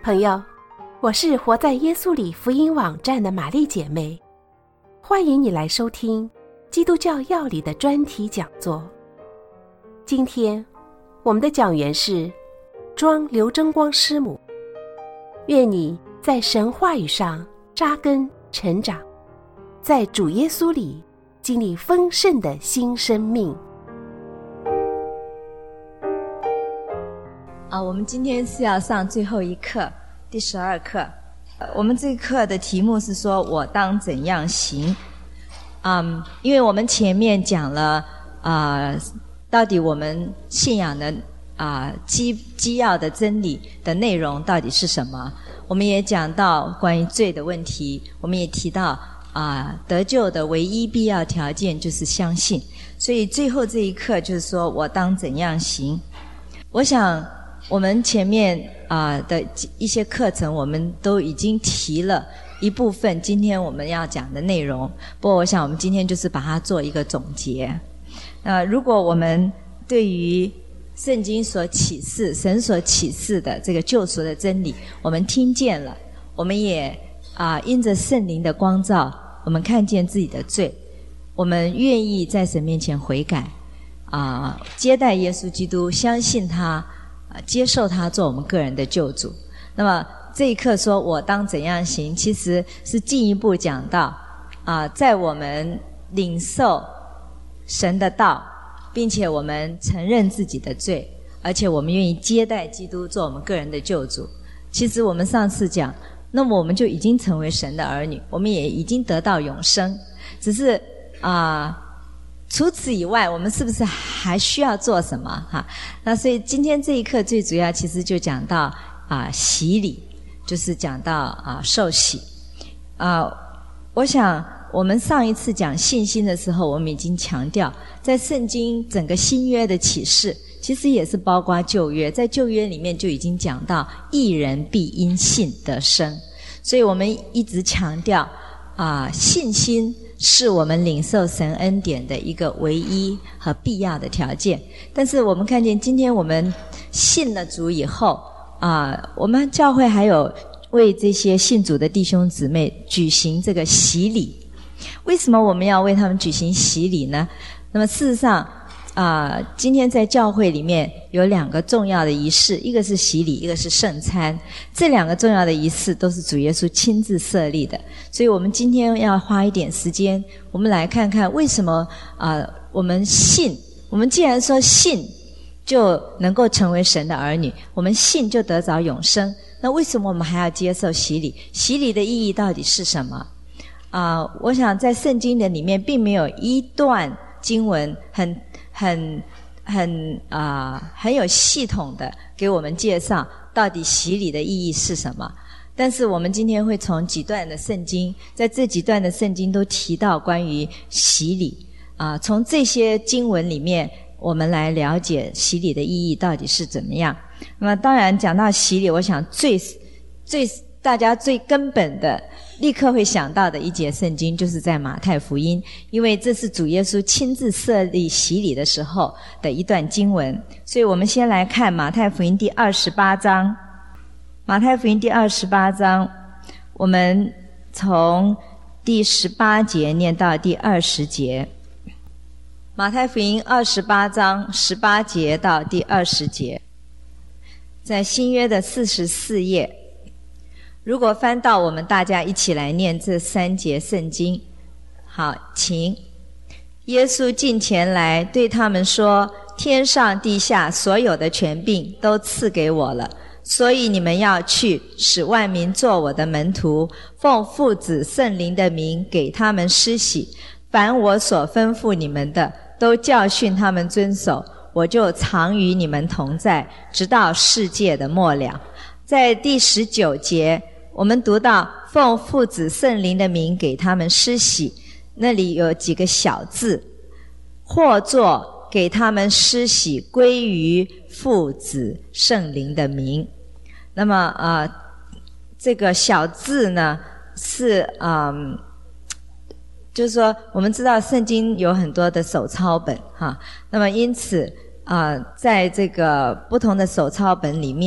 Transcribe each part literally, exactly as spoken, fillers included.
朋友，我是活在耶稣里福音网站的玛丽姐妹，欢迎你来收听基督教要理的专题讲座。今天我们的讲员是庄刘争光师母，愿你在神话语上扎根成长，在主耶稣里经历丰盛的新生命。 啊，我们今天是要上最后一课，第十二课。我们这一课的题目是说我当怎样行。嗯，因为我们前面讲了啊、呃，到底我们信仰的啊、呃、基基要的真理的内容到底是什么？我们也讲到关于罪的问题，我们也提到啊、呃、得救的唯一必要条件就是相信。所以最后这一课就是说我当怎样行。我想我们前面啊、呃、的一些课程我们都已经提了一部分今天我们要讲的内容，不过我想我们今天就是把它做一个总结。那如果我们对于圣经所启示神所启示的这个救赎的真理我们听见了，我们也啊、呃、因着圣灵的光照，我们看见自己的罪，我们愿意在神面前悔改啊、呃、接待耶稣基督，相信他，接受他做我们个人的救主。那么这一课说我当怎样行，其实是进一步讲到啊、呃，在我们领受神的道，并且我们承认自己的罪，而且我们愿意接待基督做我们个人的救主。其实我们上次讲，那么我们就已经成为神的儿女，我们也已经得到永生，只是啊、呃除此以外我们是不是还需要做什么哈？那所以今天这一课最主要其实就讲到啊洗礼，就是讲到啊受洗。啊我想我们上一次讲信心的时候，我们已经强调在圣经整个新约的启示其实也是包括旧约，在旧约里面就已经讲到义人必因信得生，所以我们一直强调啊信心是我们领受神恩典的一个唯一和必要的条件。但是我们看见今天我们信了主以后啊、呃，我们教会还有为这些信主的弟兄姊妹举行这个洗礼。为什么我们要为他们举行洗礼呢？那么事实上啊、呃，今天在教会里面有两个重要的仪式，一个是洗礼，一个是圣餐。这两个重要的仪式都是主耶稣亲自设立的，所以我们今天要花一点时间，我们来看看为什么啊、呃，我们信，我们既然说信就能够成为神的儿女，我们信就得着永生，那为什么我们还要接受洗礼？洗礼的意义到底是什么？啊、呃，我想在圣经的里面并没有一段经文很很很啊、呃、很有系统的给我们介绍到底洗礼的意义是什么。但是我们今天会从几段的圣经，在这几段的圣经都提到关于洗礼啊、呃，从这些经文里面我们来了解洗礼的意义到底是怎么样。那么当然讲到洗礼，我想最最大家最根本的立刻会想到的一节圣经就是在马太福音，因为这是主耶稣亲自设立洗礼的时候的一段经文。所以我们先来看马太福音第二十八章。马太福音第二十八章，我们从第十八节念到第二十节。马太福音二十八章十八节到第二十节，在新约的四十四页。如果翻到，我们大家一起来念这三节圣经。好，请。耶稣近前来对他们说，天上地下所有的权柄都赐给我了，所以你们要去，使万民做我的门徒，奉父子圣灵的名给他们施洗，凡我所吩咐你们的都教训他们遵守，我就常与你们同在，直到世界的末了。在第十九节我们读到奉父子圣灵的名给他们施洗，那里有几个小字，或作给他们施洗归于父子圣灵的名。那么呃，这个小字呢是嗯，就是说我们知道圣经有很多的手抄本哈，那么因此啊、呃，在这个不同的手抄本里面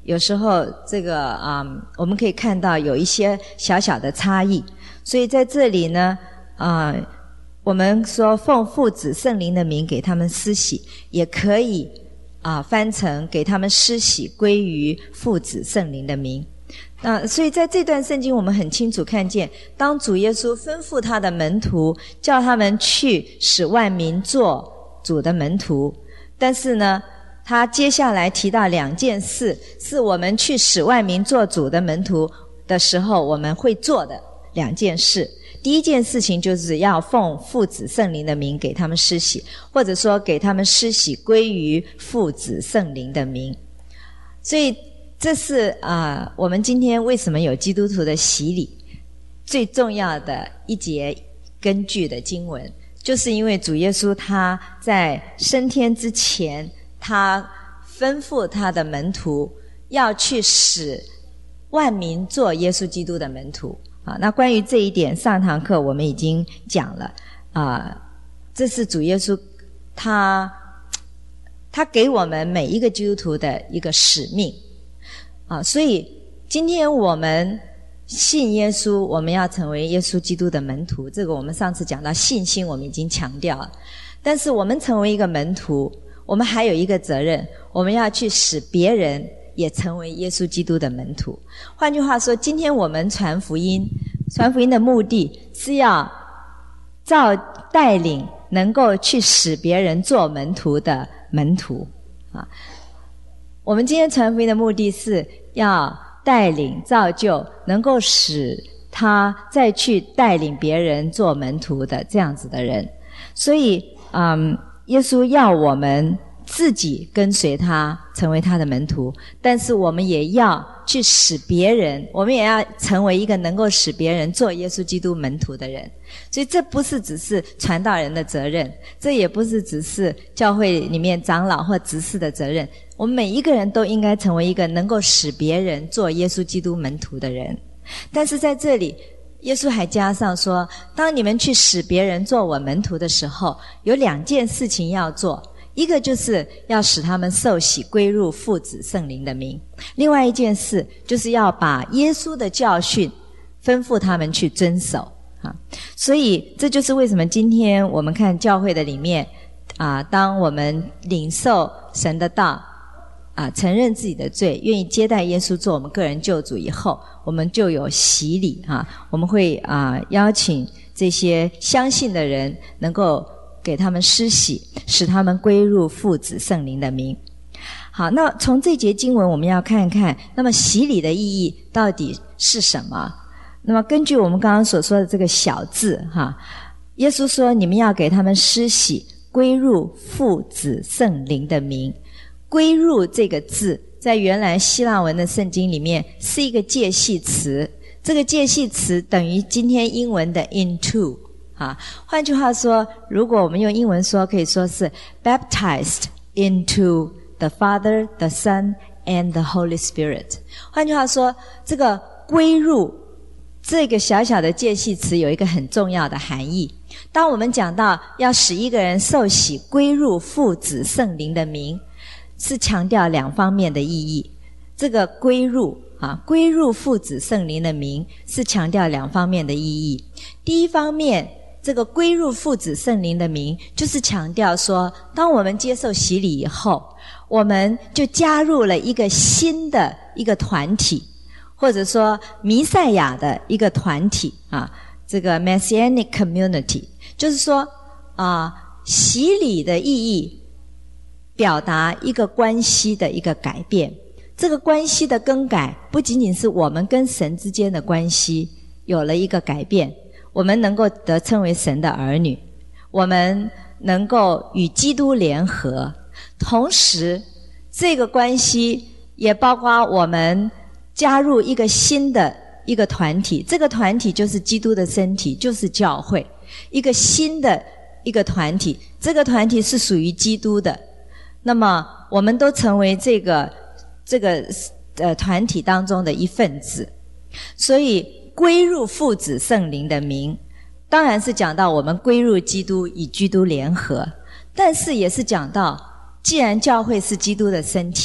有时候这个啊、嗯，我们可以看到有一些小小的差异。所以在这里呢，啊、呃，我们说奉父子圣灵的名给他们施洗，也可以啊、呃、翻成给他们施洗归于父子圣灵的名。那所以在这段圣经我们很清楚看见，当主耶稣吩咐他的门徒，叫他们去使万民做主的门徒，但是呢他接下来提到两件事，是我们去使万民做主的门徒的时候我们会做的两件事。第一件事情就是要奉父子圣灵的名给他们施洗，或者说给他们施洗归于父子圣灵的名。所以这是啊、呃，我们今天为什么有基督徒的洗礼最重要的一节根据的经文，就是因为主耶稣他在升天之前，他吩咐他的门徒要去使万民做耶稣基督的门徒啊。那关于这一点，上堂课我们已经讲了啊。这是主耶稣他他给我们每一个基督徒的一个使命啊。所以今天我们信耶稣，我们要成为耶稣基督的门徒，这个我们上次讲到信心我们已经强调了。但是我们成为一个门徒，我们还有一个责任，我们要去使别人也成为耶稣基督的门徒。换句话说，今天我们传福音，传福音的目的是要照带领能够去使别人做门徒的门徒啊。我们今天传福音的目的是要带领造就能够使他再去带领别人做门徒的这样子的人。所以嗯，耶稣要我们自己跟随他成为他的门徒，但是我们也要去使别人，我们也要成为一个能够使别人做耶稣基督门徒的人。所以这不是只是传道人的责任，这也不是只是教会里面长老或执事的责任，我们每一个人都应该成为一个能够使别人做耶稣基督门徒的人。但是在这里耶稣还加上说，当你们去使别人做我门徒的时候，有两件事情要做，一个就是要使他们受洗归入父子圣灵的名，另外一件事就是要把耶稣的教训吩咐他们去遵守啊。所以这就是为什么今天我们看教会的里面啊，当我们领受神的道啊，承认自己的罪，愿意接待耶稣做我们个人救主以后，我们就有洗礼啊。我们会啊邀请这些相信的人能够给他们施洗，使他们归入父子圣灵的名。好，那从这节经文我们要看看，那么洗礼的意义到底是什么？那么根据我们刚刚所说的这个小字哈，耶稣说你们要给他们施洗，归入父子圣灵的名。归入这个字在原来希腊文的圣经里面是一个介系词，这个介系词等于今天英文的 into啊。换句话说，如果我们用英文说，可以说是 baptized into the Father, the Son, and the Holy Spirit。换句话说，这个归入这个小小的介系词有一个很重要的含义。当我们讲到要使一个人受洗归入父子圣灵的名，是强调两方面的意义。这个归入啊，归入父子圣灵的名是强调两方面的意义。第一方面，这个归入父子圣灵的名就是强调说，当我们接受洗礼以后，我们就加入了一个新的一个团体，或者说弥赛亚的一个团体啊，这个 Messianic Community。 就是说啊，洗礼的意义表达一个关系的一个改变。这个关系的更改不仅仅是我们跟神之间的关系有了一个改变，我们能够得称为神的儿女，我们能够与基督联合，同时这个关系也包括我们加入一个新的一个团体，这个团体就是基督的身体，就是教会，一个新的一个团体，这个团体是属于基督的。那么我们都成为这个这个呃团体当中的一份子。所以归入父子圣灵的名，当然是讲到我们归入基督，与基督联合，但是也是讲到既然教会是基督的身体，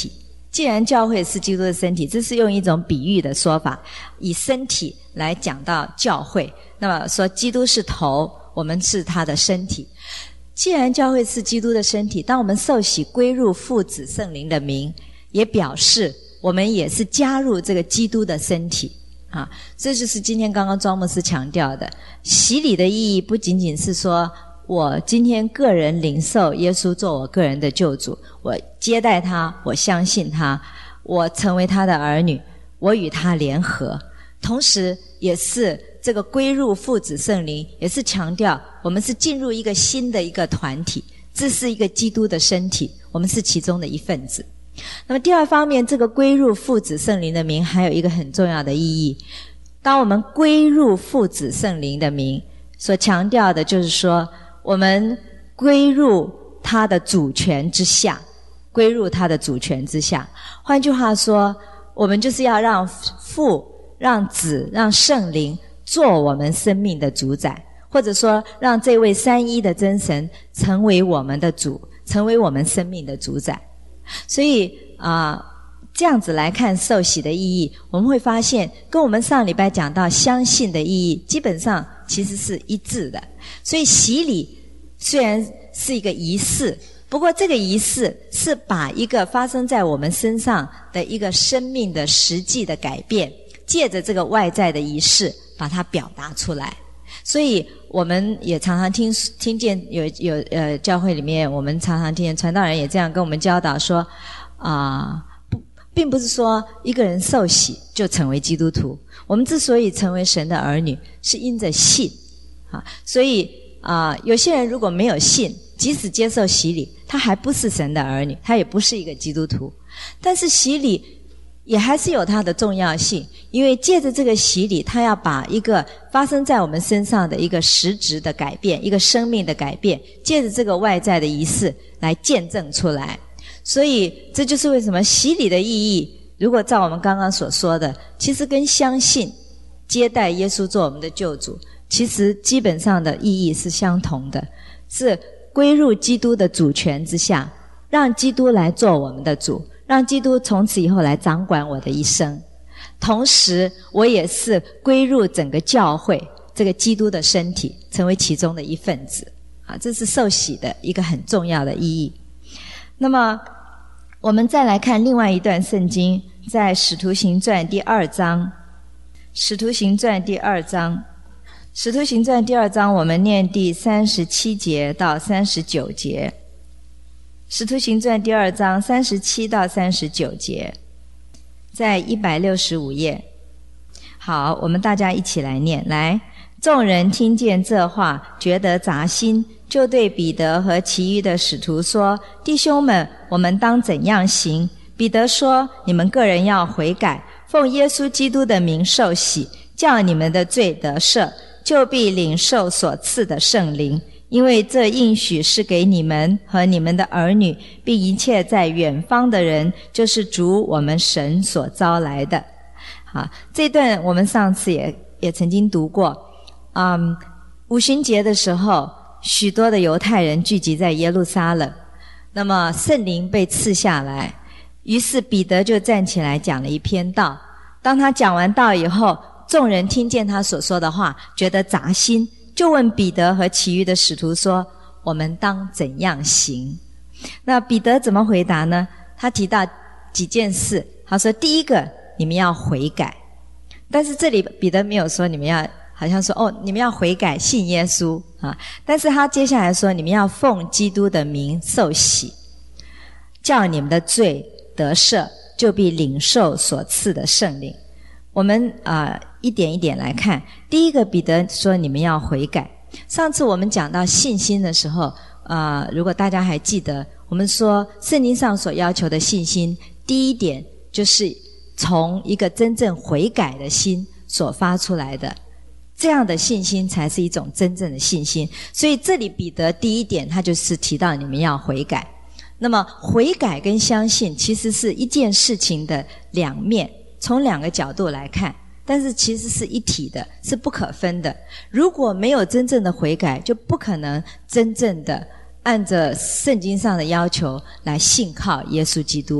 既然教会是基督的身体，这是用一种比喻的说法，以身体来讲到教会。那么说基督是头，我们是他的身体。既然教会是基督的身体，当我们受洗归入父子圣灵的名，也表示我们也是加入这个基督的身体啊。这就是今天刚刚庄牧师强调的，洗礼的意义不仅仅是说我今天个人领受耶稣做我个人的救主，我接待他，我相信他，我成为他的儿女，我与他联合，同时也是这个归入父子圣灵，也是强调我们是进入一个新的一个团体，这是一个基督的身体，我们是其中的一份子。那么第二方面，这个归入父子圣灵的名还有一个很重要的意义，当我们归入父子圣灵的名，所强调的就是说我们归入他的主权之下，归入他的主权之下。换句话说，我们就是要让父、让子、让圣灵做我们生命的主宰，或者说让这位三一的真神成为我们的主，成为我们生命的主宰。所以啊、呃，这样子来看受洗的意义，我们会发现跟我们上礼拜讲到相信的意义基本上其实是一致的。所以洗礼虽然是一个仪式，不过这个仪式是把一个发生在我们身上的一个生命的实际的改变，借着这个外在的仪式把它表达出来。所以我们也常常听听见有有呃教会里面，我们常常听见传道人也这样跟我们教导说啊、呃，不，并不是说一个人受洗就成为基督徒。我们之所以成为神的儿女，是因着信啊。所以啊、呃，有些人如果没有信，即使接受洗礼，他还不是神的儿女，他也不是一个基督徒。但是洗礼也还是有它的重要性，因为借着这个洗礼，他要把一个发生在我们身上的一个实质的改变，一个生命的改变，借着这个外在的仪式来见证出来。所以这就是为什么洗礼的意义，如果照我们刚刚所说的，其实跟相信接待耶稣做我们的救主，其实基本上的意义是相同的，是归入基督的主权之下，让基督来做我们的主，让基督从此以后来掌管我的一生。同时我也是归入整个教会这个基督的身体，成为其中的一份子啊，这是受洗的一个很重要的意义。那么我们再来看另外一段圣经，在使徒行传第二章，使徒行传第二章使徒行传第二章我们念第三十七节到三十九节。使徒行传第二章三十七到三十九节，在一百六十五页。好，我们大家一起来念。来，众人听见这话，觉得扎心，就对彼得和其余的使徒说：弟兄们，我们当怎样行？彼得说：你们个人要悔改，奉耶稣基督的名受洗，叫你们的罪得赦，就必领受所赐的圣灵。因为这应许是给你们和你们的儿女，并一切在远方的人，就是主我们神所招来的。好，这段我们上次也也曾经读过。嗯，五旬节的时候，许多的犹太人聚集在耶路撒冷，那么圣灵被赐下来，于是彼得就站起来讲了一篇道。当他讲完道以后，众人听见他所说的话，觉得扎心，就问彼得和其余的使徒说：我们当怎样行？那彼得怎么回答呢？他提到几件事，他说第一个，你们要悔改。但是这里彼得没有说你们要，好像说哦，你们要悔改信耶稣啊。但是他接下来说，你们要奉基督的名受洗，叫你们的罪得赦，就必领受所赐的圣灵。我们啊、呃、一点一点来看。第一个，彼得说你们要悔改。上次我们讲到信心的时候，啊、呃，如果大家还记得，我们说圣经上所要求的信心，第一点就是从一个真正悔改的心所发出来的，这样的信心才是一种真正的信心。所以这里彼得第一点他就是提到你们要悔改。那么悔改跟相信其实是一件事情的两面，从两个角度来看，但是其实是一体的，是不可分的。如果没有真正的悔改，就不可能真正的按着圣经上的要求来信靠耶稣基督。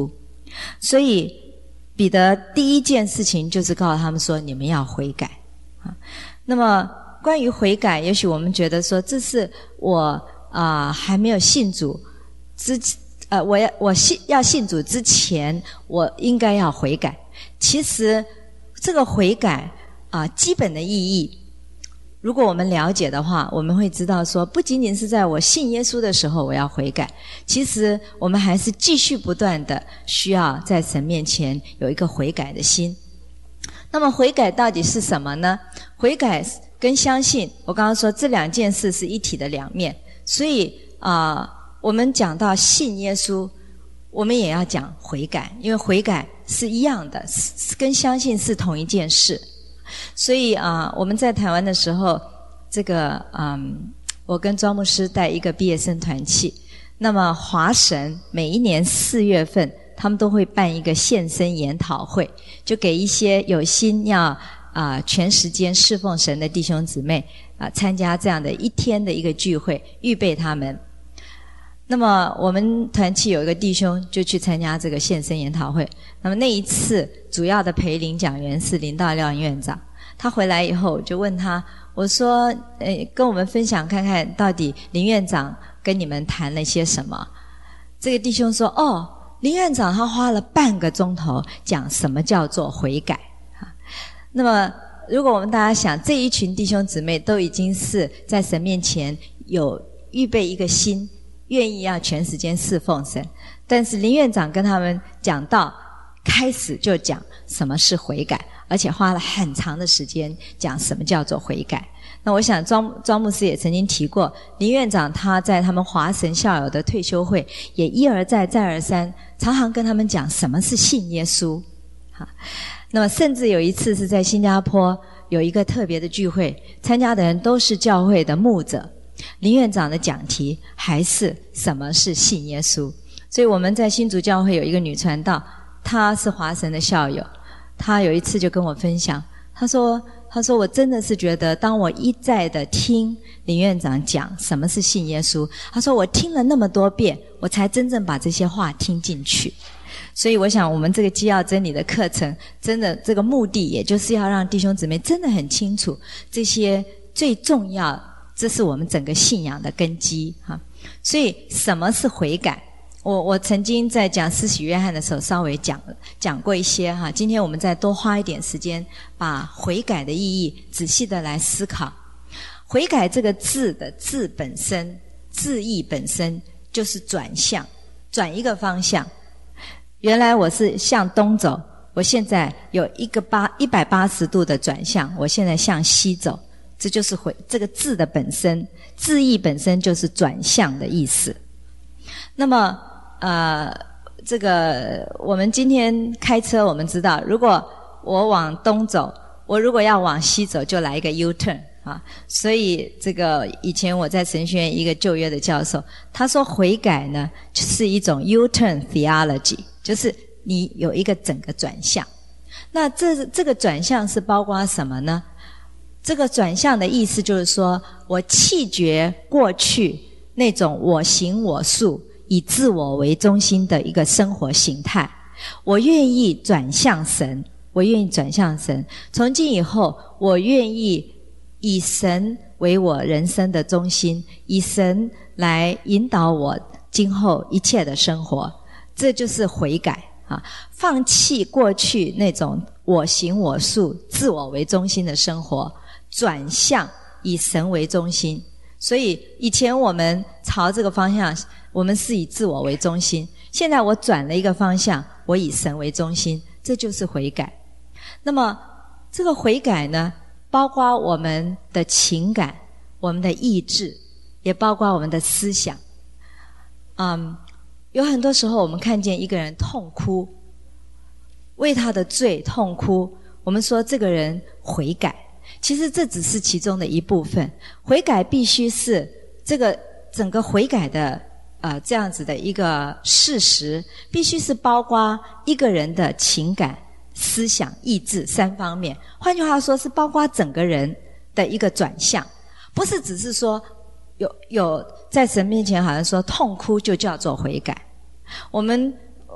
所以彼得第一件事情就是告诉他们说，你们要悔改啊。那么关于悔改，也许我们觉得说，这是我啊、呃、还没有信主之呃，我要我信要信主之前，我应该要悔改。其实这个悔改啊、呃，基本的意义，如果我们了解的话，我们会知道说，不仅仅是在我信耶稣的时候我要悔改，其实我们还是继续不断的需要在神面前有一个悔改的心。那么悔改到底是什么呢？悔改跟相信，我刚刚说这两件事是一体的两面，所以啊、呃，我们讲到信耶稣，我们也要讲悔改，因为悔改是一样的，跟相信是同一件事。所以啊、呃，我们在台湾的时候，这个嗯，我跟庄牧师带一个毕业生团契，那么华神每一年四月份，他们都会办一个献身研讨会，就给一些有心要啊、呃、全时间侍奉神的弟兄姊妹啊、呃、参加这样的一天的一个聚会，预备他们。那么我们团契有一个弟兄就去参加这个献身研讨会，那么那一次主要的陪领讲员是林道亮院长。他回来以后我就问他，我说诶，跟我们分享看看到底林院长跟你们谈了些什么。这个弟兄说，哦，林院长他花了半个钟头讲什么叫做悔改。那么如果我们大家想，这一群弟兄姊妹都已经是在神面前有预备一个心，愿意要全时间侍奉神，但是林院长跟他们讲到开始就讲什么是悔改，而且花了很长的时间讲什么叫做悔改。那我想庄庄牧师也曾经提过，林院长他在他们华神校友的退休会也一而再再而三常常跟他们讲什么是信耶稣。好，那么甚至有一次是在新加坡有一个特别的聚会，参加的人都是教会的牧者，林院长的讲题还是什么是信耶稣。所以我们在新竹教会有一个女传道，她是华神的校友，她有一次就跟我分享，她说她说我真的是觉得当我一再的听林院长讲什么是信耶稣，她说我听了那么多遍，我才真正把这些话听进去。所以我想我们这个基要真理的课程，真的这个目的也就是要让弟兄姊妹真的很清楚这些最重要，这是我们整个信仰的根基哈。所以什么是悔改，我我曾经在讲施洗约翰的时候稍微讲讲过一些哈，今天我们再多花一点时间把悔改的意义仔细的来思考。悔改这个字的字本身，字义本身就是转向，转一个方向。原来我是向东走，我现在有一个八一百八十度的转向，我现在向西走，这就是悔这个字的本身，字义本身就是转向的意思。那么呃，这个我们今天开车，我们知道，如果我往东走，我如果要往西走，就来一个 U-turn 啊。所以这个以前我在神学院一个旧约的教授，他说悔改呢是一种 U-turn theology， 就是你有一个整个转向。那这这个转向是包括什么呢？这个转向的意思就是说，我弃绝过去那种我行我素，以自我为中心的一个生活形态，我愿意转向神，我愿意转向神。从今以后，我愿意以神为我人生的中心，以神来引导我今后一切的生活。这就是悔改啊！放弃过去那种我行我素、自我为中心的生活，转向以神为中心。所以以前我们朝这个方向，我们是以自我为中心，现在我转了一个方向，我以神为中心，这就是悔改。那么这个悔改呢，包括我们的情感，我们的意志，也包括我们的思想。嗯，有很多时候我们看见一个人痛哭，为他的罪痛哭，我们说这个人悔改，其实这只是其中的一部分。悔改必须是这个整个悔改的呃这样子的一个事实，必须是包括一个人的情感、思想、意志三方面。换句话说，是包括整个人的一个转向，不是只是说有有在神面前好像说痛哭就叫做悔改。我们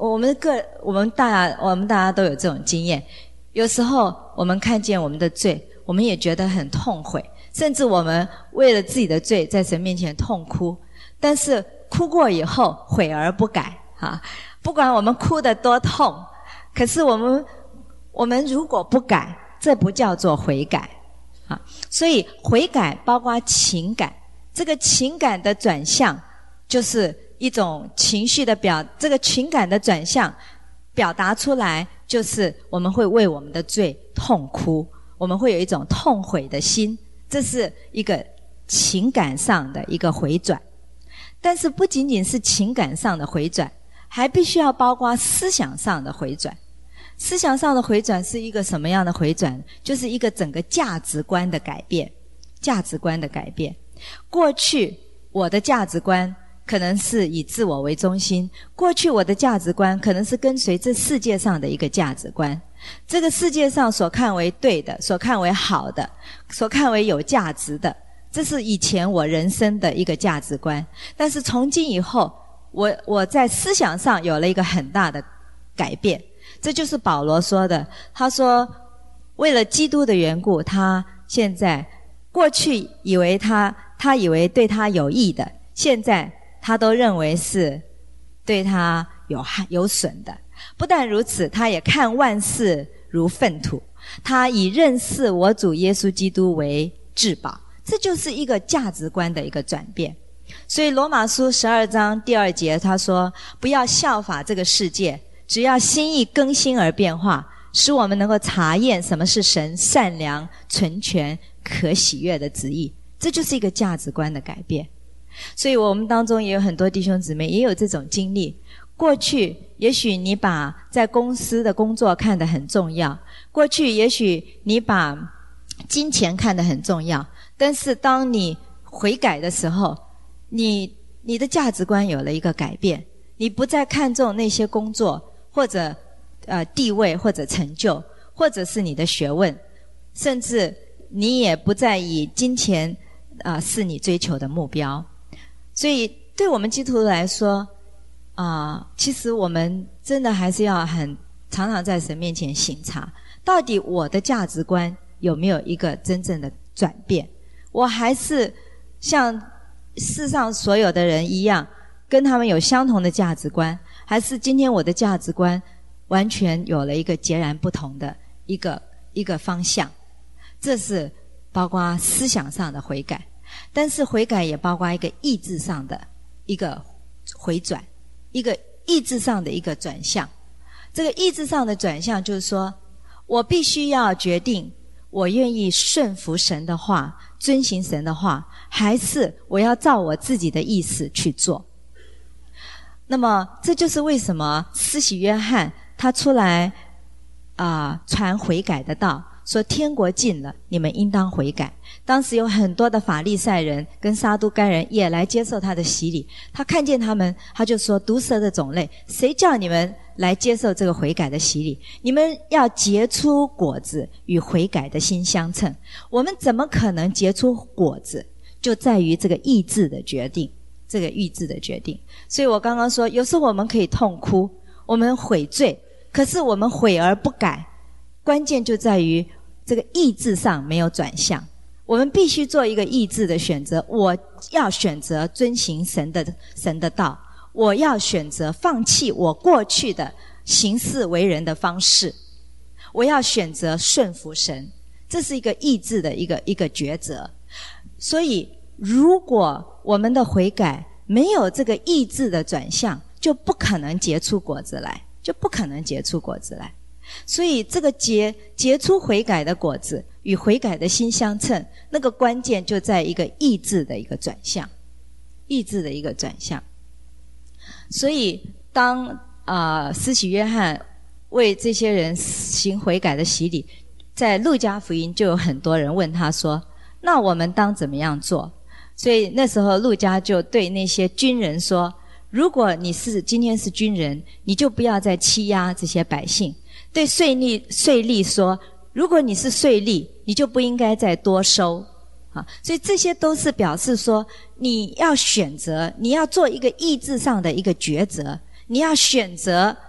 我们个我们大家我们大家都有这种经验，有时候我们看见我们的罪，我们也觉得很痛悔，甚至我们为了自己的罪在神面前痛哭，但是哭过以后悔而不改啊！不管我们哭得多痛，可是我们我们如果不改，这不叫做悔改啊！所以悔改包括情感，这个情感的转向就是一种情绪的表，这个情感的转向表达出来，就是我们会为我们的罪痛哭，我们会有一种痛悔的心，这是一个情感上的一个回转。但是不仅仅是情感上的回转，还必须要包括思想上的回转。思想上的回转是一个什么样的回转？就是一个整个价值观的改变，价值观的改变。过去我的价值观可能是以自我为中心，过去我的价值观可能是跟随这世界上的一个价值观，这个世界上所看为对的，所看为好的，所看为有价值的，这是以前我人生的一个价值观。但是从今以后，我我在思想上有了一个很大的改变，这就是保罗说的，他说为了基督的缘故，他现在过去以为他他以为对他有益的，现在他都认为是对他有害有损的。不但如此，他也看万事如粪土，他以认识我主耶稣基督为至宝。这就是一个价值观的一个转变。所以罗马书十二章第二节他说，不要效法这个世界，只要心意更新而变化，使我们能够查验什么是神善良、纯全、可喜悦的旨意。这就是一个价值观的改变。所以我们当中也有很多弟兄姊妹也有这种经历。过去也许你把在公司的工作看得很重要，过去也许你把金钱看得很重要，但是当你悔改的时候，你你的价值观有了一个改变，你不再看重那些工作或者呃地位或者成就，或者是你的学问，甚至你也不再以金钱啊、呃、是你追求的目标。所以对我们基督徒来说啊、呃，其实我们真的还是要很常常在神面前省察，到底我的价值观有没有一个真正的转变？我还是像世上所有的人一样，跟他们有相同的价值观，还是今天我的价值观完全有了一个截然不同的一个一个方向？这是包括思想上的悔改，但是悔改也包括一个意志上的一个回转，一个意志上的一个转向。这个意志上的转向就是说，我必须要决定我愿意顺服神的话，遵行神的话，还是我要照我自己的意思去做。那么这就是为什么施洗约翰他出来啊、呃、传悔改的道，说天国近了，你们应当悔改。当时有很多的法利赛人跟撒都该人也来接受他的洗礼，他看见他们，他就说，毒蛇的种类，谁叫你们来接受这个悔改的洗礼？你们要结出果子，与悔改的心相称。我们怎么可能结出果子？就在于这个意志的决定，这个意志的决定。所以我刚刚说，有时候我们可以痛哭，我们悔罪，可是我们悔而不改，关键就在于这个意志上没有转向。我们必须做一个意志的选择，我要选择遵行神的神的道，我要选择放弃我过去的行事为人的方式，我要选择顺服神。这是一个意志的一个一个抉择。所以如果我们的悔改没有这个意志的转向，就不可能结出果子来，就不可能结出果子来。所以这个结结出悔改的果子，与悔改的心相称，那个关键就在一个意志的一个转向，意志的一个转向。所以当啊、呃、施洗约翰为这些人行悔改的洗礼，在路加福音就有很多人问他说，那我们当怎么样做？所以那时候路加就对那些军人说，如果你是今天是军人，你就不要再欺压这些百姓。对税吏税吏说，如果你是税吏，你就不应该再多收啊。所以这些都是表示说，你要选择，你要做一个意志上的一个抉择，你要选择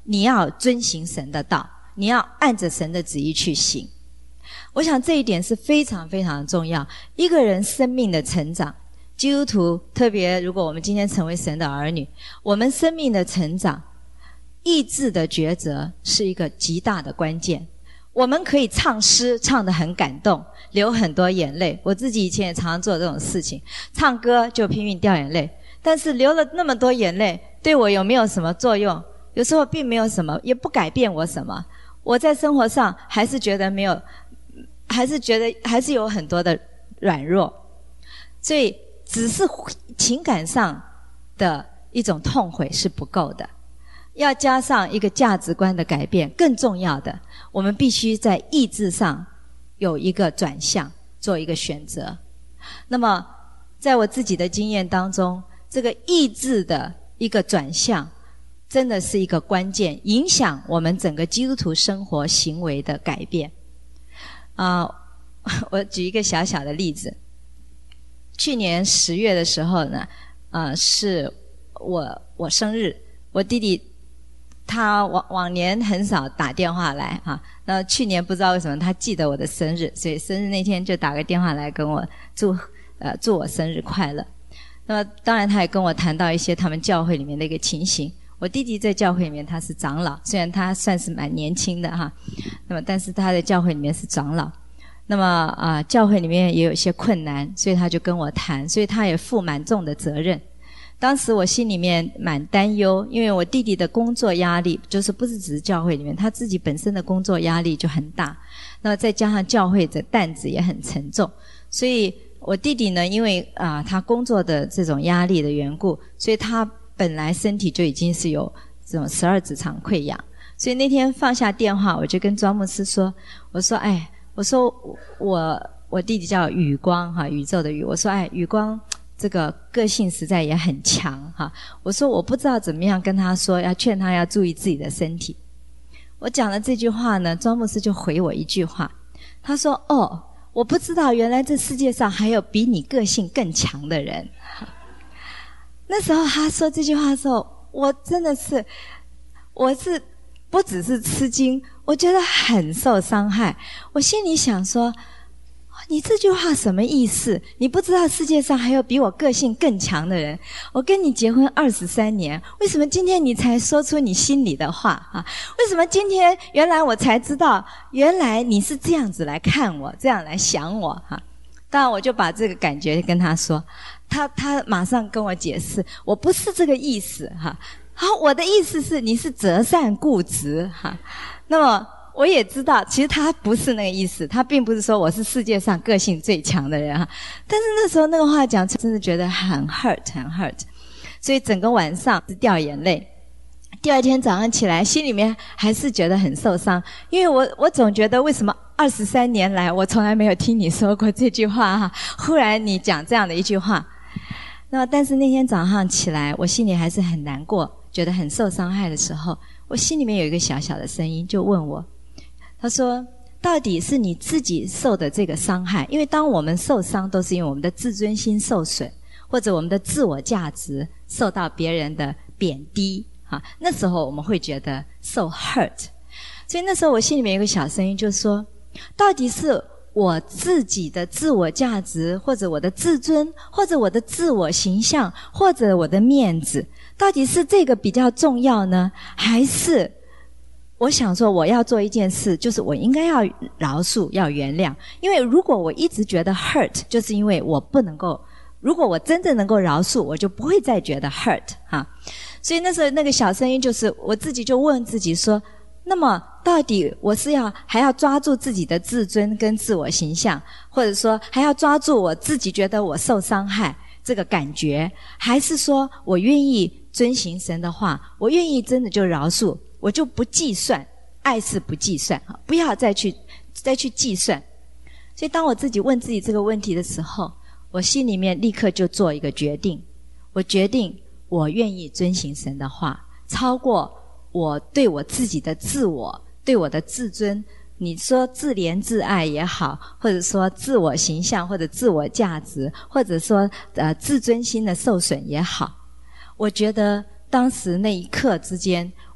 你要遵行神的道，你要按着神的旨意去行。我想这一点是非常非常重要。一个人生命的成长，基督徒特别如果我们今天成为神的儿女，我们生命的成长，意志的抉择是一个极大的关键。我们可以唱诗唱得很感动，流很多眼泪，我自己以前也常常做这种事情，唱歌就拼命掉眼泪，但是流了那么多眼泪对我有没有什么作用？有时候并没有什么，也不改变我什么。我在生活上还是觉得没有，还是觉得还是有很多的软弱，所以只是情感上的一种痛悔是不够的，要加上一个价值观的改变。更重要的，我们必须在意志上有一个转向，做一个选择。那么在我自己的经验当中，这个意志的一个转向真的是一个关键，影响我们整个基督徒生活行为的改变。啊、呃，我举一个小小的例子。去年十月的时候呢，呃，是我我生日，我弟弟他往往年很少打电话来啊，那去年不知道为什么他记得我的生日，所以生日那天就打个电话来跟我祝呃祝我生日快乐。那么当然他也跟我谈到一些他们教会里面的一个情形。我弟弟在教会里面他是长老，虽然他算是蛮年轻的哈，那么但是他在教会里面是长老。那么啊、呃，教会里面也有一些困难，所以他就跟我谈，所以他也负蛮重的责任。当时我心里面蛮担忧，因为我弟弟的工作压力，就是不是只是教会里面，他自己本身的工作压力就很大，那么再加上教会的担子也很沉重，所以我弟弟呢，因为啊、呃、他工作的这种压力的缘故，所以他本来身体就已经是有这种十二指肠溃疡，所以那天放下电话，我就跟庄牧师说，我说哎，我说我我弟弟叫宇光哈，宇宙的宇，我说哎，宇光这个个性实在也很强哈，我说我不知道怎么样跟他说，要劝他要注意自己的身体。我讲了这句话呢，庄牧师就回我一句话，他说哦，我不知道原来这世界上还有比你个性更强的人。那时候他说这句话的时候，我真的是，我是不只是吃惊，我觉得很受伤害。我心里想说，你这句话什么意思？你不知道世界上还有比我个性更强的人？我跟你结婚二十三年，为什么今天你才说出你心里的话啊？为什么今天原来我才知道，原来你是这样子来看我，这样来想我哈？当然我就把这个感觉跟他说，他他马上跟我解释，我不是这个意思哈。好，我的意思是你是择善固执哈。那么我也知道，其实他不是那个意思，他并不是说我是世界上个性最强的人哈。但是那时候那个话讲，真的觉得很 hurt 很 hurt， 所以整个晚上是掉眼泪。第二天早上起来，心里面还是觉得很受伤，因为我我总觉得为什么二十三年来我从来没有听你说过这句话哈，忽然你讲这样的一句话。那么但是那天早上起来，我心里还是很难过，觉得很受伤害的时候，我心里面有一个小小的声音就问我，他说到底是你自己受的这个伤害，因为当我们受伤都是因为我们的自尊心受损，或者我们的自我价值受到别人的贬低啊，那时候我们会觉得受 hurt。 所以那时候我心里面有个小声音就说，到底是我自己的自我价值，或者我的自尊，或者我的自我形象，或者我的面子，到底是这个比较重要呢，还是我想说我要做一件事，就是我应该要饶恕，要原谅。因为如果我一直觉得 hurt， 就是因为我不能够，如果我真正能够饶恕，我就不会再觉得 hurt 哈。所以那时候那个小声音就是我自己就问自己说，那么到底我是要还要抓住自己的自尊跟自我形象，或者说还要抓住我自己觉得我受伤害这个感觉，还是说我愿意遵行神的话，我愿意真的就饶恕，我就不计算，爱是不计算，不要再去再去计算。所以当我自己问自己这个问题的时候，我心里面立刻就做一个决定，我决定我愿意遵行神的话，超过我对我自己的自我，对我的自尊，你说自怜自爱也好，或者说自我形象，或者自我价值，或者说呃自尊心的受损也好，我觉得当时那一刻之间，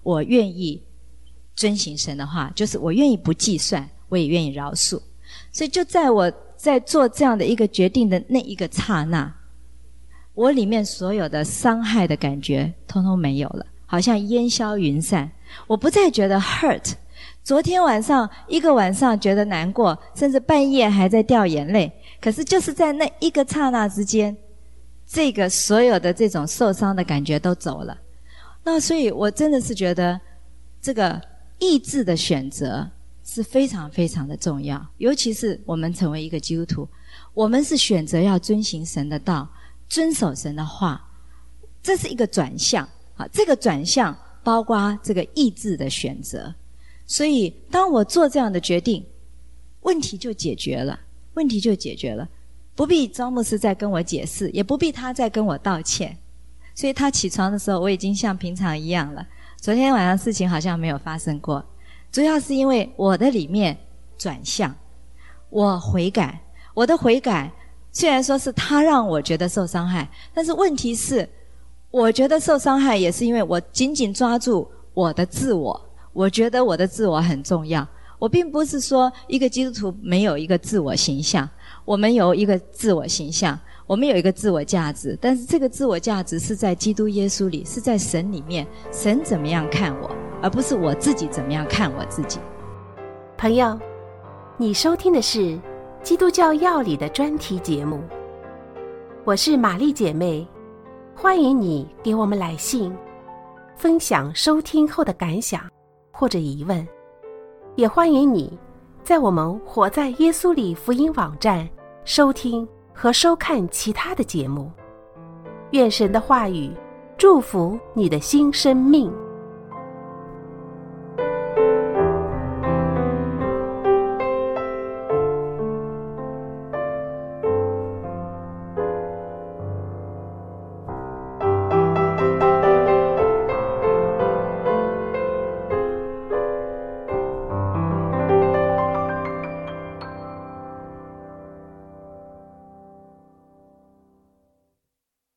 我愿意遵行神的话，就是我愿意不计算，我也愿意饶恕。所以就在我在做这样的一个决定的那一个刹那，我里面所有的伤害的感觉通通没有了，好像烟消云散。我不再觉得 hurt， 昨天晚上一个晚上觉得难过，甚至半夜还在掉眼泪，可是就是在那一个刹那之间，这个所有的这种受伤的感觉都走了。那所以我真的是觉得这个意志的选择是非常非常的重要，尤其是我们成为一个基督徒，我们是选择要遵行神的道，遵守神的话，这是一个转向啊，这个转向包括这个意志的选择。所以当我做这样的决定，问题就解决了，问题就解决了，不必张牧师再跟我解释，也不必他再跟我道歉。所以他起床的时候，我已经像平常一样了，昨天晚上事情好像没有发生过，主要是因为我的里面转向，我悔改。我的悔改虽然说是他让我觉得受伤害，但是问题是我觉得受伤害也是因为我紧紧抓住我的自我，我觉得我的自我很重要。我并不是说一个基督徒没有一个自我形象，我们有一个自我形象，我们有一个自我价值，但是这个自我价值是在基督耶稣里，是在神里面，神怎么样看我，而不是我自己怎么样看我自己。 朋友，你收听的是基督教要理的专题节目，我是玛丽姐妹，欢迎你给我们来信，分享收听后的感想或者疑问，也欢迎你在我们活在耶稣里福音网站收听和收看其他的节目。愿神的话语祝福你的新生命。